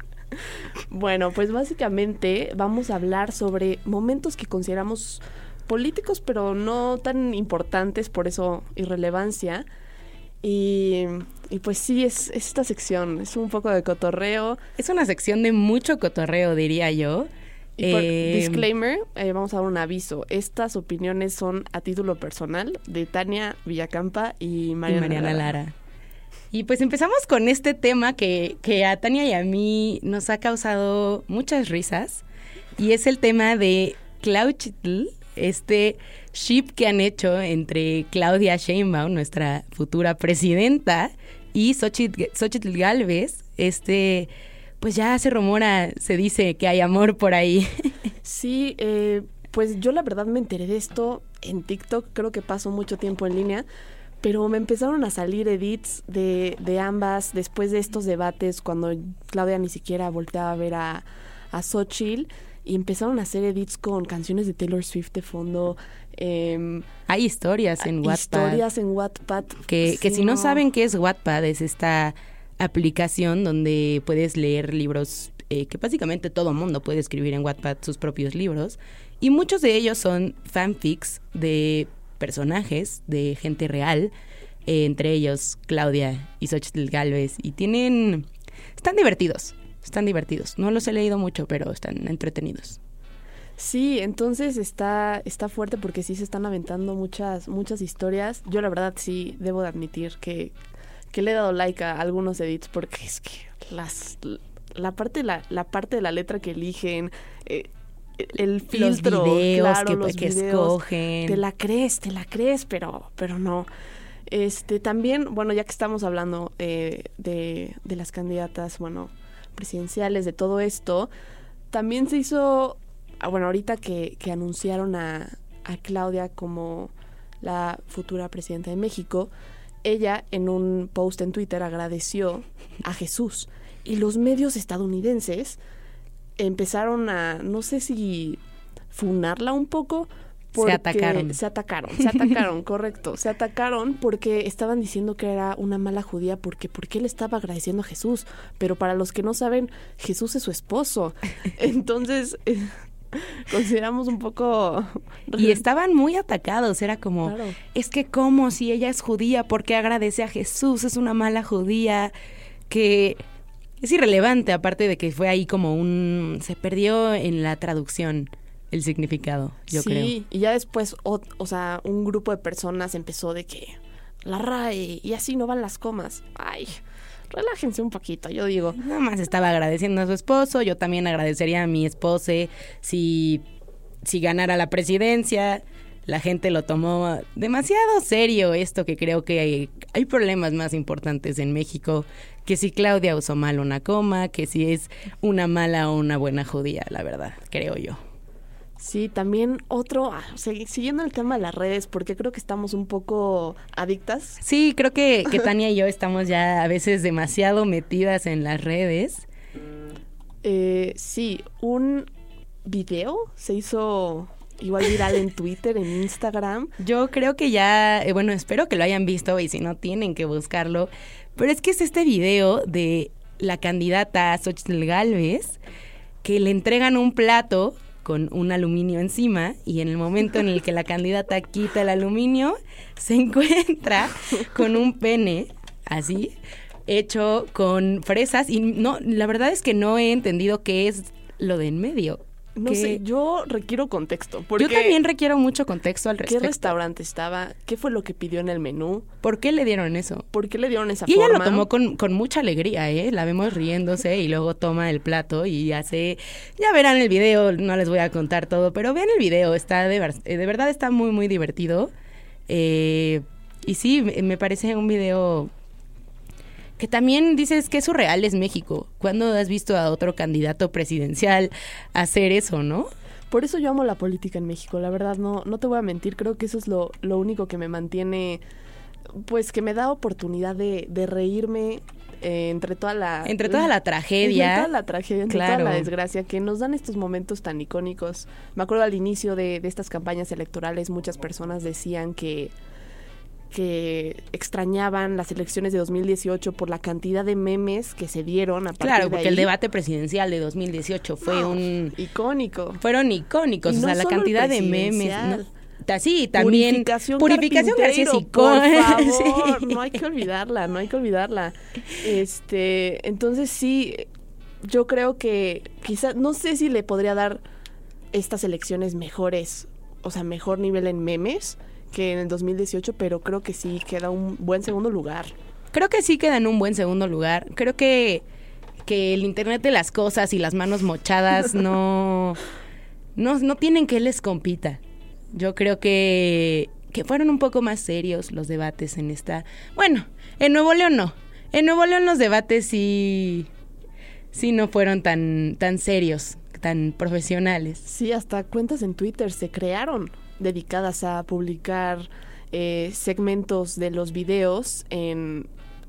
Bueno, pues básicamente vamos a hablar sobre momentos que consideramos políticos, pero no tan importantes, por eso irrelevancia. Y, y pues sí, es, es esta sección, es un poco de cotorreo. Es una sección de mucho cotorreo, diría yo. Y por, eh, disclaimer, eh, vamos a dar un aviso. Estas opiniones son a título personal de Tania Villacampa y Mariana, y Mariana Lara. Lara. Y pues empezamos con este tema que, que a Tania y a mí nos ha causado muchas risas. Y es el tema de Clauchitl, este ship que han hecho entre Claudia Sheinbaum, nuestra futura presidenta, y Xochitl, Xochitl Gálvez. Este, pues ya se rumora, se dice que hay amor por ahí. Sí, eh, pues yo la verdad me enteré de esto en TikTok, creo que pasó mucho tiempo en línea, pero me empezaron a salir edits de, de ambas después de estos debates, cuando Claudia ni siquiera volteaba a ver a, a Xochitl, y empezaron a hacer edits con canciones de Taylor Swift de fondo. Eh, Hay historias en Wattpad. Historias en Wattpad. Que, sí, que si no saben qué es Wattpad, es esta aplicación donde puedes leer libros eh, que básicamente todo mundo puede escribir en Wattpad sus propios libros. Y muchos de ellos son fanfics de personajes, de gente real, eh, entre ellos Claudia y Xochitl Gálvez. Y tienen... están divertidos. Están divertidos. No los he leído mucho, pero están entretenidos. Sí, entonces está está fuerte porque sí se están aventando muchas muchas historias. Yo la verdad sí debo de admitir que, que le he dado like a algunos edits porque es que las la parte la, la parte de la letra que eligen, eh, el filtro, los videos claro, que, los que videos, escogen. Te la crees, te la crees, pero pero no. Este también, bueno, ya que estamos hablando eh, de, de las candidatas, bueno, presidenciales, de todo esto, también se hizo, bueno, ahorita que, que anunciaron a, a Claudia como la futura presidenta de México, ella en un post en Twitter agradeció a Jesús, y los medios estadounidenses empezaron a, no sé si funarla un poco, porque se atacaron. Se atacaron, se atacaron, correcto. Se atacaron porque estaban diciendo que era una mala judía porque porque él estaba agradeciendo a Jesús. Pero para los que no saben, Jesús es su esposo. Entonces, eh, consideramos un poco... Y estaban muy atacados. Era como, claro, es que como si ella es judía, ¿por qué agradece a Jesús? Es una mala judía. Que es irrelevante, aparte de que fue ahí como un... se perdió en la traducción el significado, yo sí, creo. Sí, y ya después, o, o sea, un grupo de personas empezó de que la R A E, y así no van las comas. Ay, relájense un poquito, yo digo. Nada más estaba agradeciendo a su esposo, yo también agradecería a mi esposa si, si ganara la presidencia. La gente lo tomó demasiado serio, esto que creo que hay, hay problemas más importantes en México, que si Claudia usó mal una coma, que si es una mala o una buena judía, la verdad, creo yo. Sí, también otro, ah, siguiendo el tema de las redes, porque creo que estamos un poco adictas. Sí, creo que, que Tania y yo estamos ya a veces demasiado metidas en las redes. Eh, sí, un video se hizo igual viral en Twitter, en Instagram. Yo creo que ya, eh, bueno, espero que lo hayan visto y si no tienen que buscarlo, pero es que es este video de la candidata Xochitl Gálvez que le entregan un plato con un aluminio encima y en el momento en el que la candidata quita el aluminio, se encuentra con un pene, así, hecho con fresas y no, la verdad es que no he entendido qué es lo de en medio. No sé, yo requiero contexto. Porque yo también requiero mucho contexto al respecto. ¿Qué restaurante estaba? ¿Qué fue lo que pidió en el menú? ¿Por qué le dieron eso? ¿Por qué le dieron esa y forma? Y ella lo tomó con, con mucha alegría, ¿eh? La vemos riéndose y luego toma el plato y hace... Ya verán el video, no les voy a contar todo, pero vean el video, está de, de verdad está muy, muy divertido. Eh, y sí, me parece un video... que también dices que surreal es México. ¿Cuándo has visto a otro candidato presidencial hacer eso, no? Por eso yo amo la política en México, la verdad, no no te voy a mentir, creo que eso es lo, lo único que me mantiene, pues que me da oportunidad de, de reírme eh, entre toda la... Entre toda la tragedia. Entre toda la tragedia, entre claro. toda la desgracia, que nos dan estos momentos tan icónicos. Me acuerdo al inicio de, de estas campañas electorales, muchas personas decían que... que extrañaban las elecciones de dos mil dieciocho por la cantidad de memes que se dieron a partir Claro, de porque ahí. El debate presidencial de dos mil dieciocho fue no, un... icónico. Fueron icónicos, y o no sea, la solo cantidad el de memes... ¿no? Sí, también. Purificación, Purificación García Sicón. Por favor, sí. no hay que olvidarla, no hay que olvidarla. Este, entonces sí, yo creo que quizás, no sé si le podría dar estas elecciones mejores, o sea, mejor nivel en memes que en el dos mil dieciocho, pero creo que sí queda un buen segundo lugar. Creo que sí queda en un buen segundo lugar. Creo que, que el internet de las cosas y las manos mochadas no, no, no tienen que les compita. Yo creo que, que fueron un poco más serios los debates en esta... Bueno, en Nuevo León no. En Nuevo León los debates sí, sí no fueron tan, tan serios, tan profesionales. Sí, hasta cuentas en Twitter se crearon dedicadas a publicar eh, segmentos de los videos en...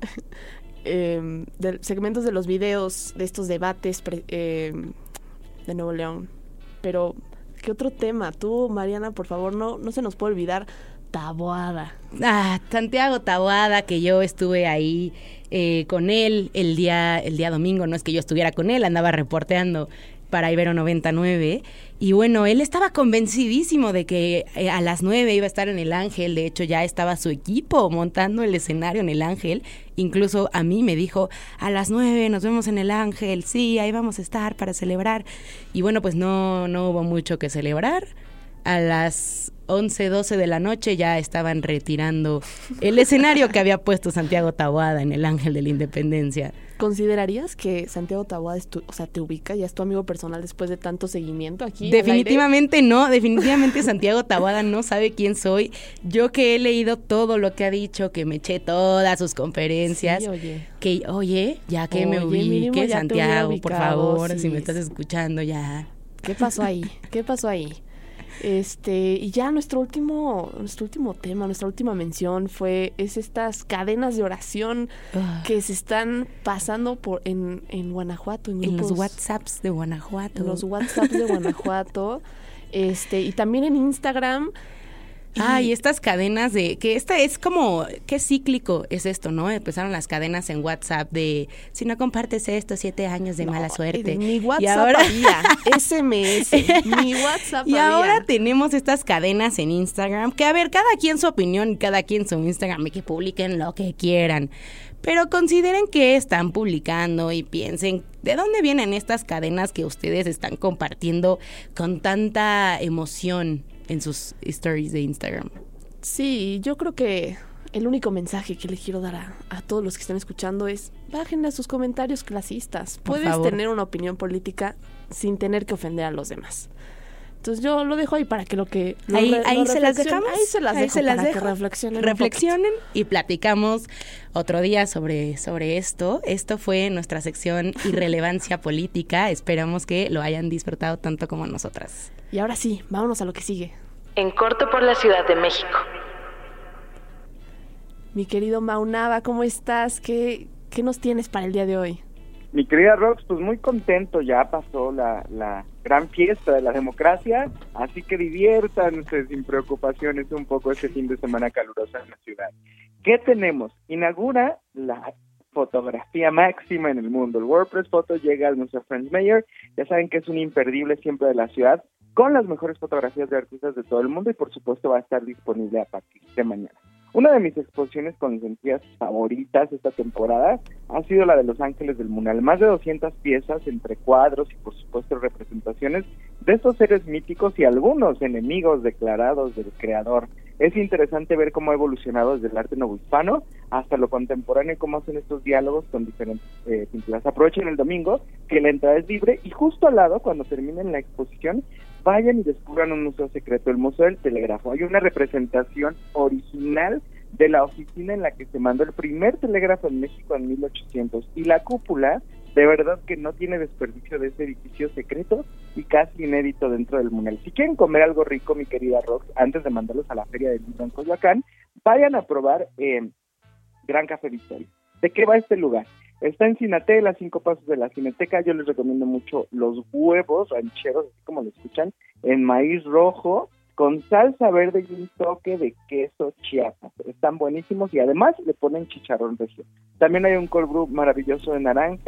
eh, de, segmentos de los videos de estos debates pre, eh, de Nuevo León. Pero... ¿qué otro tema? Tú, Mariana, por favor, no, no se nos puede olvidar Taboada. Ah, Santiago Taboada, que yo estuve ahí eh, con él el día, el día domingo. No es que yo estuviera con él, andaba reporteando para Ibero noventa y nueve. Y bueno, él estaba convencidísimo de que eh, a las nueve iba a estar en el Ángel. De hecho, ya estaba su equipo montando el escenario en el Ángel. Incluso a mí me dijo, a las nueve nos vemos en el Ángel. Sí, ahí vamos a estar para celebrar. Y bueno, pues no, no hubo mucho que celebrar. A las once, doce de la noche ya estaban retirando el escenario que había puesto Santiago Taboada en el Ángel de la Independencia. ¿Considerarías que Santiago Taboada es tu, o sea, te ubica, ya es tu amigo personal después de tanto seguimiento aquí? Definitivamente no, definitivamente Santiago Taboada no sabe quién soy. Yo que he leído todo lo que ha dicho, que me eché todas sus conferencias, sí, oye. que oye, ya que oye, me ubique, ya Santiago, ubicado, por favor, sí. si me estás escuchando ya. ¿Qué pasó ahí? ¿Qué pasó ahí? Este, y ya nuestro último, nuestro último tema, nuestra última mención fue, es estas cadenas de oración uh, que se están pasando por en, en Guanajuato, en, en grupos, los WhatsApps de Guanajuato. En los WhatsApps de Guanajuato, este, y también en Instagram. Ah, y, y estas cadenas de, que esta es como, qué cíclico es esto, ¿no? Empezaron las cadenas en WhatsApp de, si no compartes esto, siete años de no, mala suerte. Ni WhatsApp y ahora, había, ese eme ese, ni WhatsApp y había. Y ahora tenemos estas cadenas en Instagram, que a ver, cada quien su opinión, cada quien su Instagram, y que publiquen lo que quieran. Pero consideren que están publicando y piensen, ¿de dónde vienen estas cadenas que ustedes están compartiendo con tanta emoción en sus stories de Instagram? Sí, yo creo que el único mensaje que le quiero dar a, a todos los que están escuchando es, bájenle a sus comentarios clasistas. Por Puedes favor. tener una opinión política sin tener que ofender a los demás. Entonces yo lo dejo ahí para que lo que... Lo ahí re, ahí lo se las dejamos. Ahí se las ahí dejo se las para dejo. que reflexionen Reflexionen y platicamos otro día sobre, sobre esto. Esto fue nuestra sección Irrelevancia Política. Esperamos que lo hayan disfrutado tanto como nosotras. Y ahora sí, vámonos a lo que sigue. En corto por la Ciudad de México. Mi querido Mau Nava, ¿cómo estás? ¿Qué, qué nos tienes para el día de hoy? Mi querida Rox, pues muy contento, ya pasó la, la gran fiesta de la democracia, así que diviértanse sin preocupaciones un poco este fin de semana calurosa en la ciudad. ¿Qué tenemos? Inaugura la fotografía máxima en el mundo. El WordPress Photo llega al Museo Franz Mayer, ya saben que es un imperdible siempre de la ciudad, con las mejores fotografías de artistas de todo el mundo y por supuesto va a estar disponible a partir de mañana. Una de mis exposiciones consentidas favoritas esta temporada ha sido la de Los Ángeles del Munal. Más de doscientas piezas entre cuadros y por supuesto representaciones de estos seres míticos y algunos enemigos declarados del creador. Es interesante ver cómo ha evolucionado desde el arte novohispano hasta lo contemporáneo y cómo hacen estos diálogos con diferentes eh, pinturas. Aprovechen el domingo, que la entrada es libre y justo al lado, cuando terminen la exposición, vayan y descubran un museo secreto, el Museo del Telégrafo. Hay una representación original de la oficina en la que se mandó el primer telégrafo en México en mil ochocientos y la cúpula, de verdad que no tiene desperdicio de ese edificio secreto y casi inédito dentro del Munal. Si quieren comer algo rico, mi querida Rox, antes de mandarlos a la Feria del Libro en Coyoacán, vayan a probar eh, Gran Café Victoria. ¿De qué va este lugar? Está en Cinatel, a cinco pasos de la Cineteca. Yo les recomiendo mucho los huevos rancheros, así como lo escuchan, en maíz rojo, con salsa verde y un toque de queso Chiapas. Están buenísimos y además le ponen chicharrón regio. También hay un cold brew maravilloso de naranja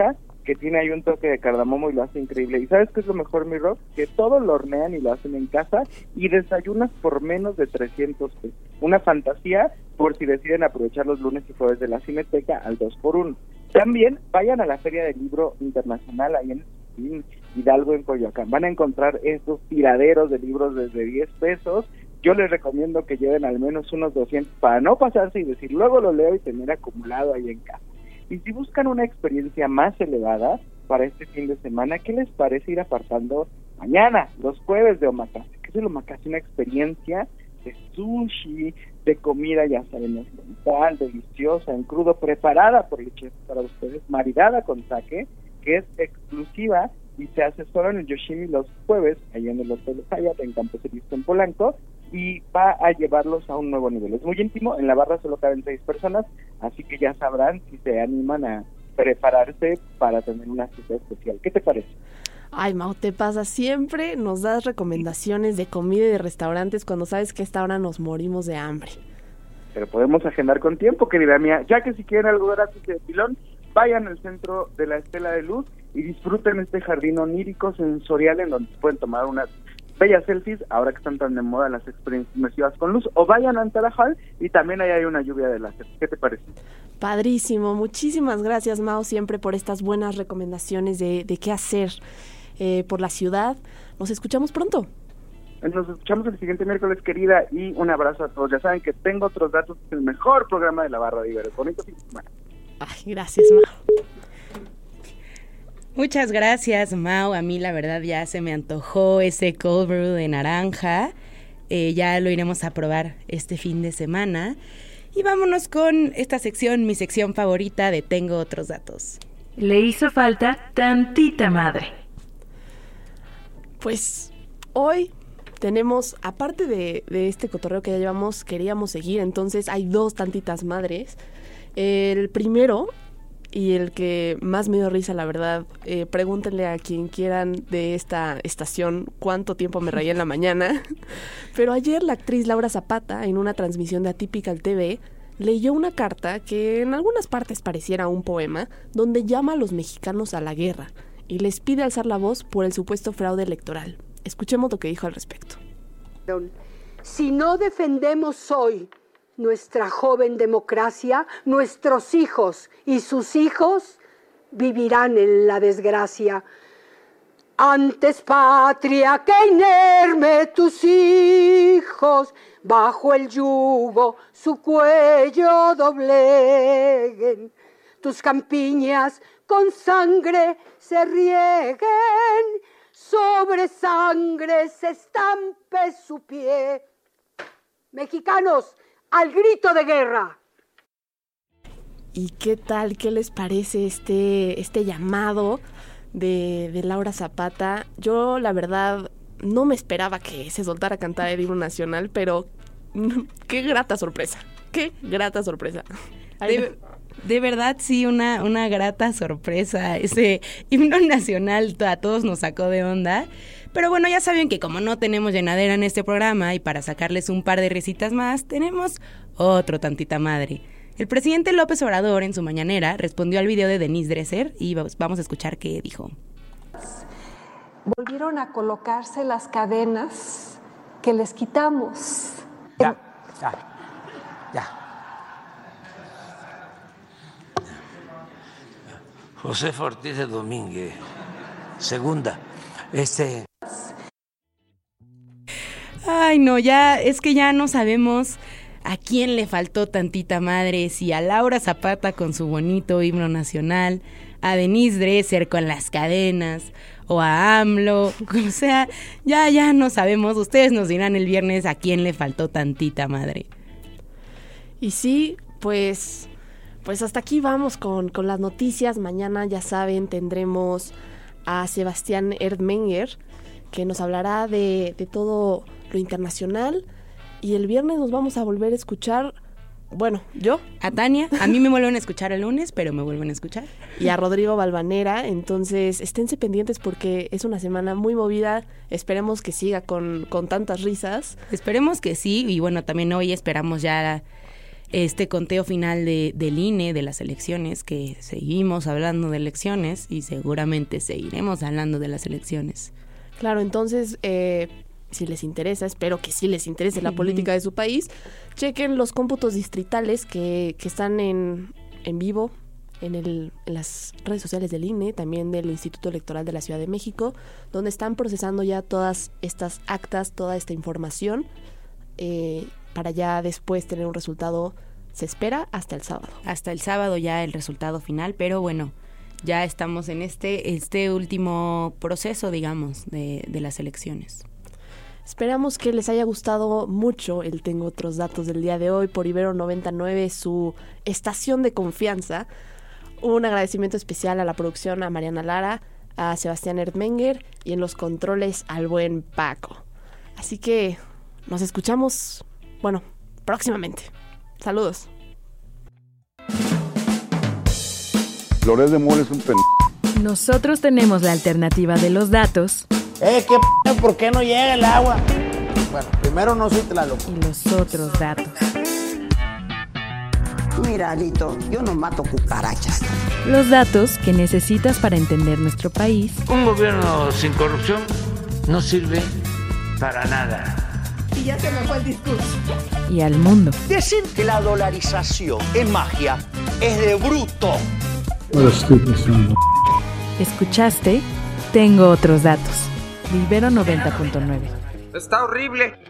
que tiene ahí un toque de cardamomo y lo hace increíble. ¿Y sabes qué es lo mejor, mi Rock? Que todo lo hornean y lo hacen en casa y desayunas por menos de trescientos pesos. Una fantasía por si deciden aprovechar los lunes y jueves de la Cineteca al dos por uno. También vayan a la Feria del Libro Internacional ahí en Hidalgo, en Coyoacán. Van a encontrar estos tiraderos de libros desde diez pesos. Yo les recomiendo que lleven al menos unos doscientos para no pasarse y decir, luego lo leo y tener acumulado ahí en casa. Y si buscan una experiencia más elevada para este fin de semana, ¿qué les parece ir apartando mañana, los jueves de Omakase? ¿Qué es el Omakase? Una experiencia de sushi, de comida, ya saben, oriental, deliciosa, en crudo, preparada por el chef para ustedes, maridada con sake, que es exclusiva y se hace solo en el Yoshimi los jueves, ahí en el Hotel Hyatt, en Campos Elíseos, en Polanco, y va a llevarlos a un nuevo nivel. Es muy íntimo, en la barra solo caben seis personas, así que ya sabrán si se animan a prepararse para tener una cita especial. ¿Qué te parece? Ay, Mau, te pasa siempre, nos das recomendaciones de comida y de restaurantes cuando sabes que a esta hora nos morimos de hambre. Pero podemos agendar con tiempo, querida mía, ya que si quieren algo gratis de pilón, vayan al centro de la Estela de Luz y disfruten este jardín onírico sensorial en donde pueden tomar unas bellas selfies, ahora que están tan de moda las experiencias inmersivas con luz, o vayan a Antara Hall y también ahí hay una lluvia de láser. ¿Qué te parece? Padrísimo, muchísimas gracias, Mao, siempre por estas buenas recomendaciones de, de qué hacer eh, por la ciudad. Nos escuchamos pronto. Nos escuchamos el siguiente miércoles, querida, y un abrazo a todos. Ya saben que Tengo Otros Datos, es el mejor programa de la barra de Ibero. Bonito fin de semana. Ay, gracias, Mao. Muchas gracias, Mau. A mí la verdad ya se me antojó ese cold brew de naranja. Eh, ya lo iremos a probar este fin de semana. Y vámonos con esta sección, mi sección favorita de Tengo Otros Datos. Le hizo falta tantita madre. Pues hoy tenemos, aparte de, de este cotorreo que ya llevamos, queríamos seguir, entonces hay dos tantitas madres. El primero, y el que más me dio risa, la verdad, eh, pregúntenle a quien quieran de esta estación cuánto tiempo me reí en la mañana, pero ayer la actriz Laura Zapata, en una transmisión de Atypical T V, leyó una carta que en algunas partes pareciera un poema, donde llama a los mexicanos a la guerra y les pide alzar la voz por el supuesto fraude electoral. Escuchemos lo que dijo al respecto. Si no defendemos hoy nuestra joven democracia, nuestros hijos y sus hijos vivirán en la desgracia. Antes, patria, que inerme tus hijos, bajo el yugo su cuello dobleguen, tus campiñas con sangre se rieguen, sobre sangre se estampe su pie. Mexicanos, al grito de guerra. ¿Y qué tal? ¿Qué les parece este, este llamado de, de Laura Zapata? Yo, la verdad, no me esperaba que se soltara a cantar el himno nacional, pero qué grata sorpresa. Qué grata sorpresa. De, de verdad, sí, una, una grata sorpresa. Ese himno nacional a todos nos sacó de onda. Pero bueno, ya saben que como no tenemos llenadera en este programa y para sacarles un par de risitas más, tenemos otro tantita madre. El presidente López Obrador en su mañanera respondió al video de Denise Dresser y vamos a escuchar qué dijo. Volvieron a colocarse las cadenas que les quitamos. Ya, ya, ya. Josefa Ortiz de Domínguez, segunda. Este... Ay, no, ya, es que ya no sabemos a quién le faltó tantita madre, si a Laura Zapata con su bonito himno nacional, a Denise Dresser con las cadenas, o a AMLO, o sea, ya, ya no sabemos, ustedes nos dirán el viernes a quién le faltó tantita madre. Y sí, pues, pues hasta aquí vamos con, con las noticias. Mañana, ya saben, tendremos a Sebastián Erdmenger, que nos hablará de, de todo lo internacional, y el viernes nos vamos a volver a escuchar, bueno, yo, a Tania, a mí me vuelven a escuchar el lunes, pero me vuelven a escuchar, y a Rodrigo Balvanera. Entonces esténse pendientes porque es una semana muy movida, esperemos que siga con, con tantas risas. Esperemos que sí, y bueno, también hoy esperamos ya este conteo final de, del I N E, de las elecciones, que seguimos hablando de elecciones y seguramente seguiremos hablando de las elecciones. Claro, entonces, eh, si les interesa, espero que sí les interese la política de su país, chequen los cómputos distritales que, que están en, en vivo en, el, en las redes sociales del I N E, también del Instituto Electoral de la Ciudad de México, donde están procesando ya todas estas actas, toda esta información, eh, para ya después tener un resultado, se espera, hasta el sábado. Hasta el sábado ya el resultado final, pero bueno, ya estamos en este, este último proceso, digamos, de, de las elecciones. Esperamos que les haya gustado mucho el Tengo Otros Datos del día de hoy por Ibero noventa y nueve, su estación de confianza. Un agradecimiento especial a la producción, a Mariana Lara, a Sebastián Erdmenger y en los controles al buen Paco. Así que nos escuchamos, bueno, próximamente. Saludos. Loret de Mola es un pen... Nosotros tenemos la alternativa de los datos. Eh, ¿qué p***? ¿Por qué no llega el agua? Bueno, primero no soy Tlaloc. Y los otros datos. Mira, Alito, yo no mato cucarachas. Los datos que necesitas para entender nuestro país. Un gobierno sin corrupción no sirve para nada. Y ya se me fue el discurso. Y al mundo. Decir que la dolarización es magia es de bruto. What a stupid son. Escuchaste Tengo Otros Datos. Ibero noventa punto nueve. Está horrible.